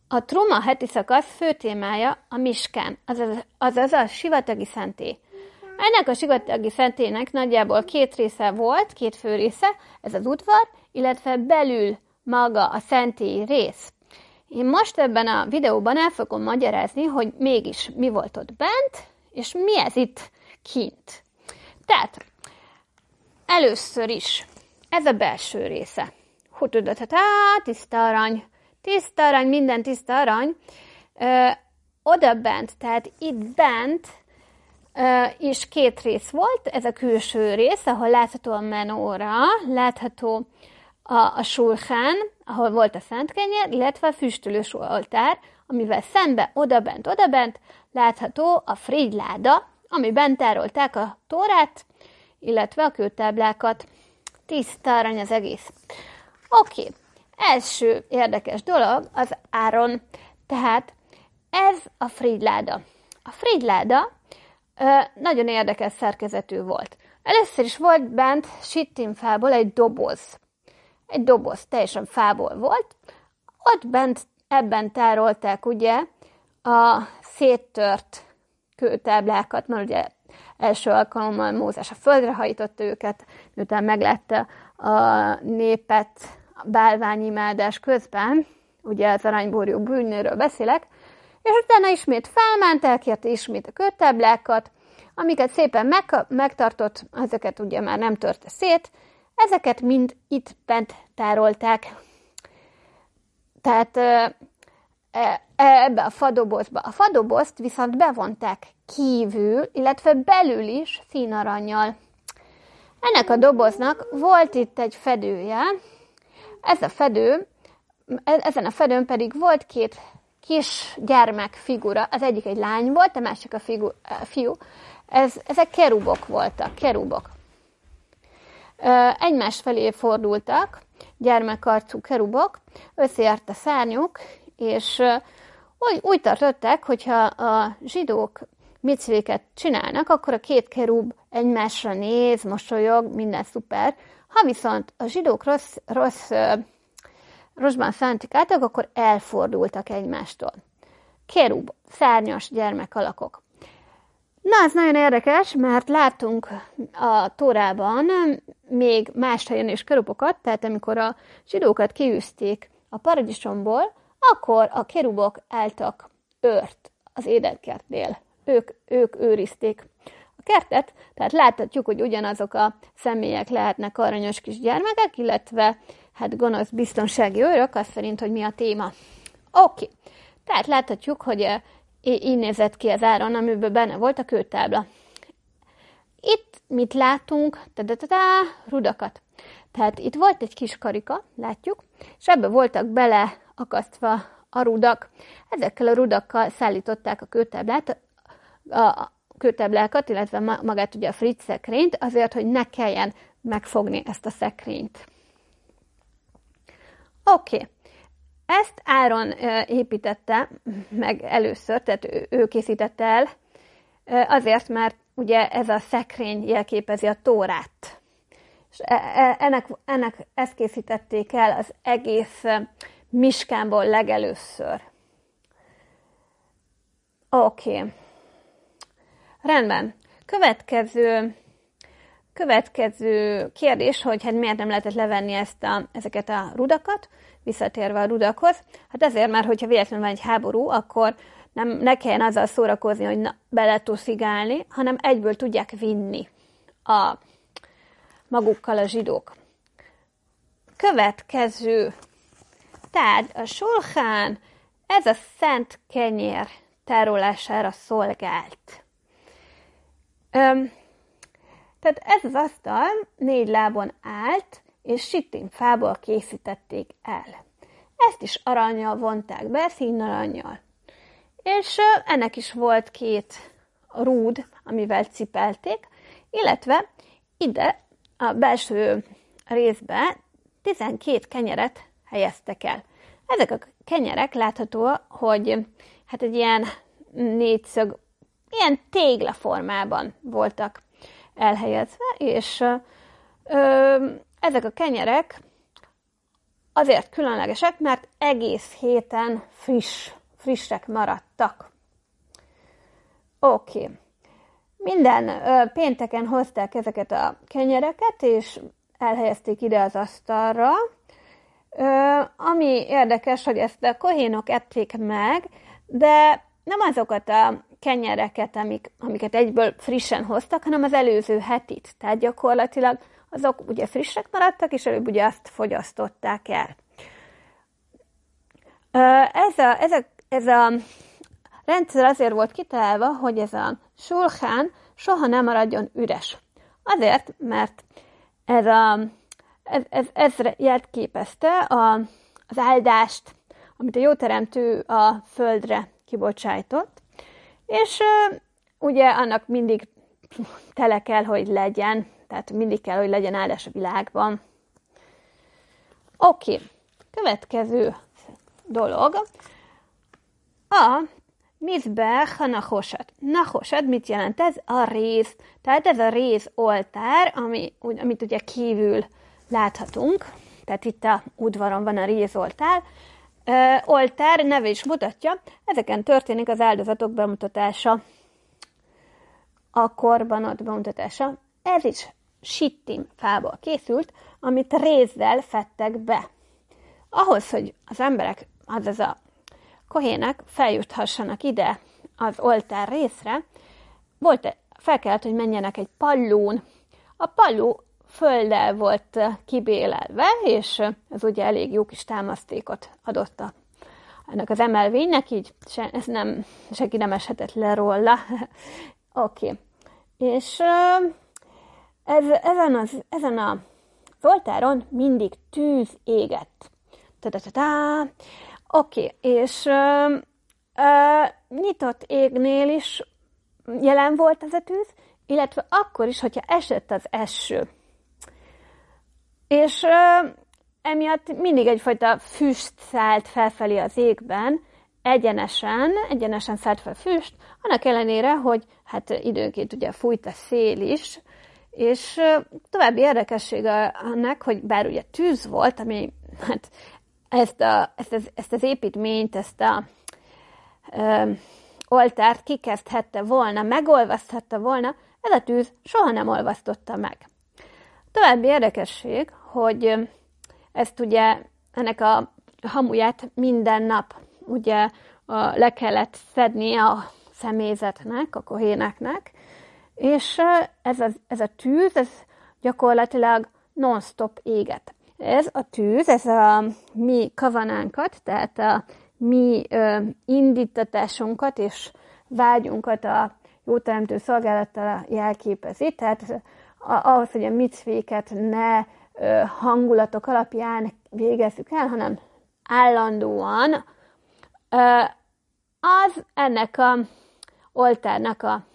A Truma heti szakasz fő témája a Miskán, azaz a sivatagi szentély. Ennek a sivatagi szentélynek nagyjából két része volt, két fő része, ez az udvar, illetve belül maga a szentély rész. Én most ebben a videóban el fogom magyarázni, hogy mégis mi volt ott bent, és mi ez itt kint. Tehát, először is, ez a belső része. Tiszta arany, minden tiszta arany. Oda bent, tehát itt bent is két rész volt, ez a külső rész, ahol látható a menóra, látható a sulhán, ahol volt a szentkenyer, illetve a füstölős oltár, amivel szembe, odabent látható a frigyláda, amiben tárolták a tórát, illetve a kőtáblákat. Tiszta arany az egész. Oké. Első érdekes dolog az Áron. Tehát ez a frigyláda. A frigyláda nagyon érdekes szerkezetű volt. Először is volt bent sittimfából egy doboz. Egy doboz teljesen fából volt. Ott bent ebben tárolták ugye a széttört kőtáblákat, mert ugye első alkalommal Mózes a földre hajtotta őket, miután meglátta a népet a bálványimádás közben, ugye az aranyborjú bűnőről beszélek, és utána ismét felment, elkérte ismét a kőtáblákat, amiket szépen megtartott, ezeket ugye már nem törte szét, ezeket mind itt bent tárolták. Tehát ebbe a fadobozba. A fadobozt viszont bevonták kívül, illetve belül is színaranyjal. Ennek a doboznak volt itt egy fedője, ezen a fedőn pedig volt két kis gyermek figura, az egyik egy lány volt, a másik a fiú. Ezek kerubok voltak, kerubok. Egymás felé fordultak, gyermekarcú kerubok, összejárt a szárnyuk, és úgy tartották, hogyha a zsidók micvéket csinálnak, akkor a két kerub egymásra néz, mosolyog, minden szuper. Ha viszont a zsidók rosszban szántikáltak, akkor elfordultak egymástól. Kerub, szárnyas gyermekalakok. Na, ez nagyon érdekes, mert látunk a Tórában még más helyen is kerubokat, tehát amikor a zsidókat kiűzték a paradicsomból, akkor a kerubok álltak őrt az édenkertnél. Ők őrizték a kertet, tehát láthatjuk, hogy ugyanazok a személyek lehetnek aranyos kis gyermekek, illetve hát gonosz biztonsági őrök, az szerint, hogy mi a téma. Oké. Tehát láthatjuk, hogy így nézett ki az Áron, amiben benne volt a kőtábla. Itt mit látunk? Rudakat. Tehát itt volt egy kis karika, látjuk, és ebbe voltak beleakasztva a rudak. Ezekkel a rudakkal szállították a kőtáblákat, illetve magát ugye a frigy szekrényt, azért, hogy ne kelljen megfogni ezt a szekrényt. Oké. Ezt Áron építette meg először, tehát ő készítette el, azért, mert ugye ez a szekrény jelképezi a Tórát. És ezt készítették el az egész Miskánból legelőször. Oké. Rendben. Következő kérdés, hogy hát miért nem lehetett levenni ezeket a rudakat, visszatérve a rudakhoz. Hát ezért, mert hogyha véletlenül van egy háború, akkor ne kelljen azzal szórakozni, hogy beletuszigálni, hanem egyből tudják vinni magukkal a zsidók. Következő. Tehát a sulhán, ez a szent kenyér tárolására szolgált. Tehát ez az asztal 4 lábon állt, és sittimfából készítették el. Ezt is arannyal vonták be, színarannnyal. És ennek is volt 2 rúd, amivel cipelték, illetve ide a belső részbe 12 kenyeret helyeztek el. Ezek a kenyerek látható, hogy hát egy ilyen négyszög, ilyen téglaformában voltak elhelyezve, és ezek a kenyerek azért különlegesek, mert egész héten frissek maradtak. Oké. Minden pénteken hozták ezeket a kenyereket, és elhelyezték ide az asztalra. Ami érdekes, hogy ezt a kohénok ették meg, de nem azokat a kenyereket, amiket egyből frissen hoztak, hanem az előző hetit. Tehát gyakorlatilag azok ugye frissek maradtak, és előbb ugye azt fogyasztották el. Ez a rendszer azért volt kitalálva, hogy ez a sulhán soha nem maradjon üres. Azért, mert ez jelképezte az áldást, amit a Jóteremtő a földre kibocsájtott, és ugye annak mindig tele kell, hogy legyen, tehát mindig kell, hogy legyen áldás a világban. Oké. Következő dolog. A Mizbech a Nahosat. Nahosat mit jelent? Ez a réz. Tehát ez a réz oltár, amit ugye kívül láthatunk. Tehát itt a udvaron van a rézoltár. Oltár neve is mutatja. Ezeken történik az áldozatok bemutatása. A korbanot bemutatása. Ez is sittim fából készült, amit rézzel fedtek be. Ahhoz, hogy az emberek, azaz a kohének feljuthassanak ide az oltár részre, fel kellett, hogy menjenek egy pallón. A palló földdel volt kibélelve, és ez ugye elég jó kis támasztékot adott ennek az emelvénynek, így senki nem eshetett le róla. Oké. És ezen az oltáron mindig tűz égett. Oké, és nyitott égnél is jelen volt ez a tűz, illetve akkor is, hogyha esett az eső. És emiatt mindig egyfajta füst szállt felfelé az égben, egyenesen szállt fel füst, annak ellenére, hogy hát időnként ugye fújt a szél is, és további érdekessége annak, hogy bár ugye tűz volt, ami hát ezt az építményt, ezt a oltárt kikezdhette volna, megolvaszthatta volna, ez a tűz soha nem olvasztotta meg. További érdekesség, hogy ezt ugye ennek a hamuját minden nap ugye le kellett szedni a személyzetnek, a kohéneknek, és ez a tűz, ez gyakorlatilag non-stop égett. Ez a tűz, ez a mi kavanánkat, tehát a mi indítatásunkat és vágyunkat a Jóteremtő szolgálattal jelképezi, tehát ahhoz, hogy a micvéket ne hangulatok alapján végezzük el, hanem állandóan az ennek a oltárnak a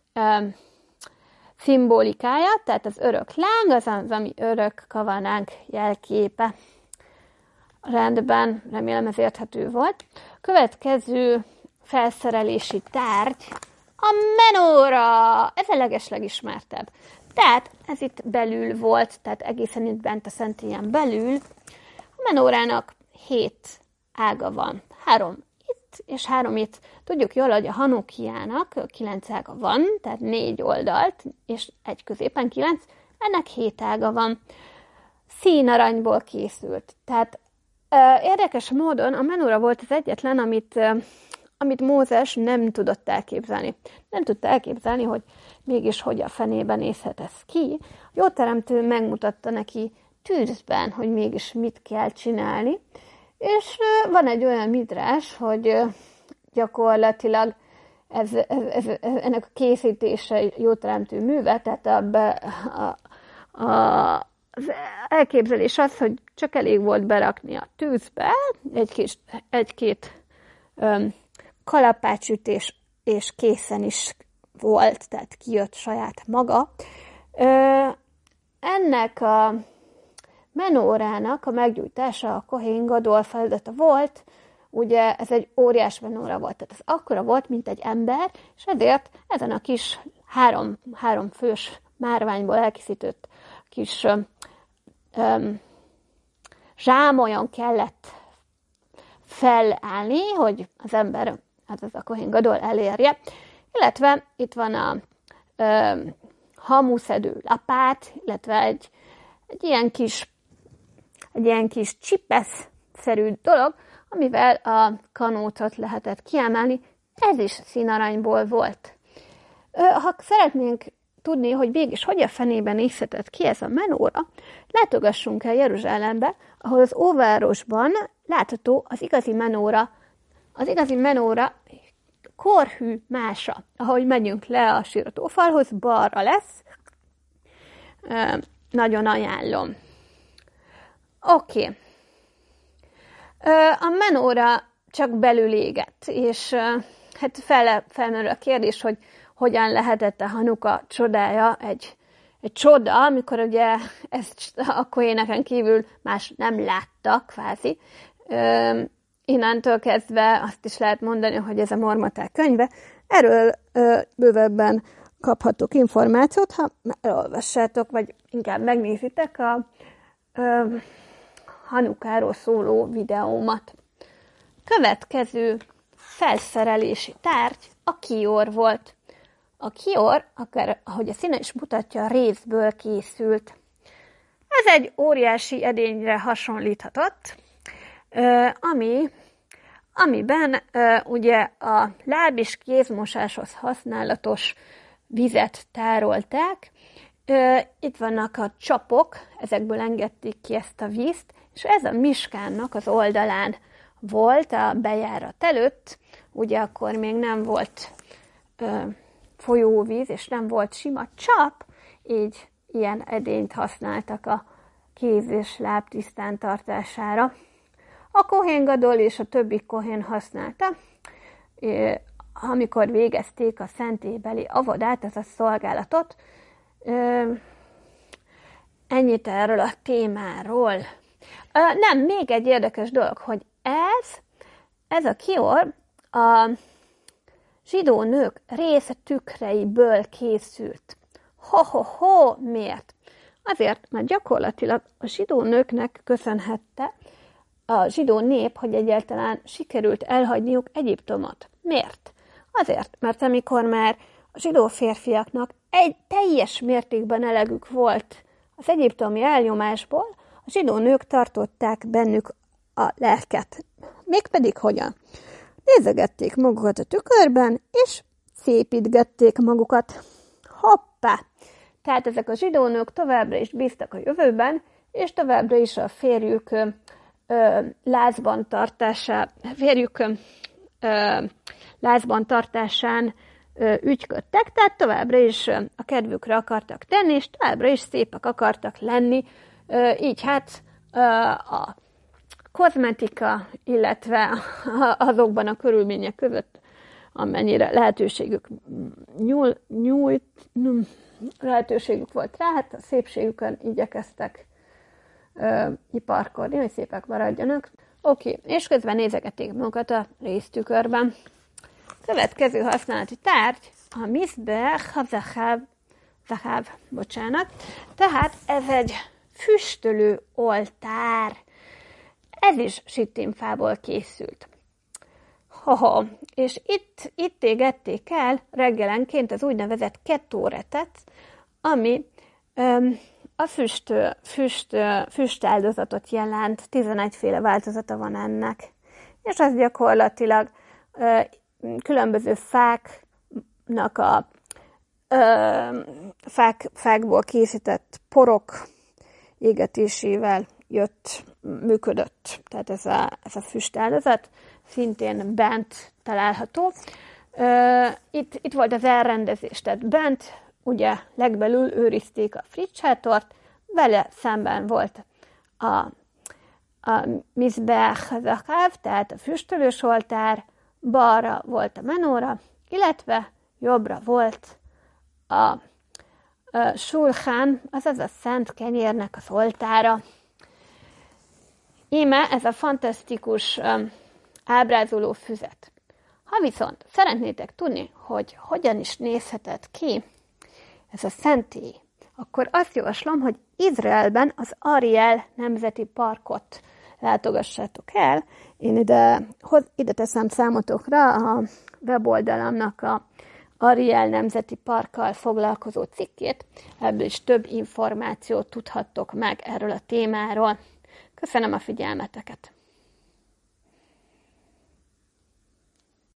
szimbolikája, tehát az örök láng, az ami örök kavanánk jelképe. Rendben, remélem ez érthető volt. Következő felszerelési tárgy a menóra. Ez a legeslegismertebb. Tehát ez itt belül volt, tehát egészen itt bent a szentélyen belül. A menórának 7 ága van. 3 itt és 3 itt. Tudjuk jól, hogy a Hanukkiának 9 ága van, tehát 4 oldalt, és egy középen 9, ennek 7 ága van. Színaranyból készült. Tehát érdekes módon a menóra volt az egyetlen, amit Mózes nem tudott elképzelni. Nem tudta elképzelni, hogy mégis hogy a fenében nézhet ez ki. A Jóteremtő megmutatta neki tűzben, hogy mégis mit kell csinálni. És van egy olyan midrás, hogy gyakorlatilag ennek a készítése Jóteremtő műve, tehát az elképzelés az, hogy csak elég volt berakni a tűzbe egy-két kalapácsütés, és készen is volt, tehát kijött saját maga. Ennek a menórának a meggyújtása a Kohén Gadol feladata volt, ugye ez egy óriás menóra volt, tehát ez akkora volt, mint egy ember, és ezért ezen a kis három fős márványból elkészített kis zsámolyon kellett felállni, hogy az ember, azaz a Kohén Gadol elérje. Illetve itt van a hamuszedő lapát, illetve egy ilyen kis csipesz-szerű dolog, amivel a kanócot lehetett kiemelni. Ez is színaranyból volt. Ha szeretnénk tudni, hogy mégis hogy a fenében nézhetett ki ez a menóra, látogassunk el Jeruzsálembe, ahol az Óvárosban látható az igazi menóra korhű mása. Ahogy megyünk le a síratófalhoz, balra lesz. Nagyon ajánlom. Oké. A menóra csak belül égett, és hát felmerül a kérdés, hogy hogyan lehetett a Hanuka csodája egy csoda, amikor ugye ezt a kohéneken kívül más nem látta, kvázi. Innentől kezdve azt is lehet mondani, hogy ez a Mormaták könyve. Erről bővebben kaphatok információt, ha elolvassátok, vagy inkább megnézitek a Hanukáról szóló videómat. Következő felszerelési tárgy a kior volt. A kior, akár, ahogy a színe is mutatja, rézből készült. Ez egy óriási edényre hasonlíthatott, amiben ugye a láb- és kézmosáshoz használatos vizet tárolták. Itt vannak a csapok, ezekből engedték ki ezt a vízt, és ez a Miskánnak az oldalán volt a bejárat előtt, ugye akkor még nem volt folyóvíz, és nem volt sima csap, így ilyen edényt használtak a kéz és láb tisztán tartására. A Kohén Gadol és a többi kohén használta, amikor végezték a szentélybeli avodát, azaz szolgálatot. Ennyit erről a témáról. Nem, még egy érdekes dolog, hogy ez a kior a zsidó nők résztükreiből készült. Miért? Azért, mert gyakorlatilag a zsidó nőknek köszönhette a zsidó nép, hogy egyáltalán sikerült elhagyniuk Egyiptomot. Miért? Azért, mert amikor már a zsidó férfiaknak egy teljes mértékben elegük volt az egyiptomi elnyomásból, a zsidó nők tartották bennük a lelket. Mégpedig hogyan? Nézegették magukat a tükörben, és szépítgették magukat. Hoppá! Tehát ezek a zsidó nők továbbra is bíztak a jövőben, és továbbra is a férjük lázban tartásán ügyködtek, tehát továbbra is a kedvükre akartak tenni, és továbbra is szépek akartak lenni. Így hát a kozmetika, illetve azokban a körülmények között, amennyire lehetőségük volt rá, hát a szépségükön igyekeztek iparkodni, hogy szépek maradjanak. Oké, és közben nézegették magukat a réztükörben. Következő használati tárgy a Mizbech, Zahav, tehát ez egy füstölő oltár. Ez is sittimfából készült. És itt égették el reggelenként az úgynevezett kettóretet, ami a füstáldozatot jelent, 11 féle változata van ennek. És az gyakorlatilag különböző fákból készített porok égetésével működött. Tehát ez a füstáldozat szintén bent található. Itt volt az elrendezés, tehát bent ugye legbelül őrizték a friccsátort, vele szemben volt a Mizbech Zahav, tehát a füstölős oltár, balra volt a menóra, illetve jobbra volt a sulchán, azaz a szent kenyérnek az oltára. Íme ez a fantasztikus ábrázoló füzet. Ha viszont szeretnétek tudni, hogy hogyan is nézhetett ki ez a szentély, akkor azt javaslom, hogy Izraelben az Ariel Nemzeti Parkot látogassátok el. Én ide teszem számotokra a weboldalamnak a Ariel Nemzeti Parkkal foglalkozó cikkét. Ebből is több információt tudhattok meg erről a témáról. Köszönöm a figyelmeteket!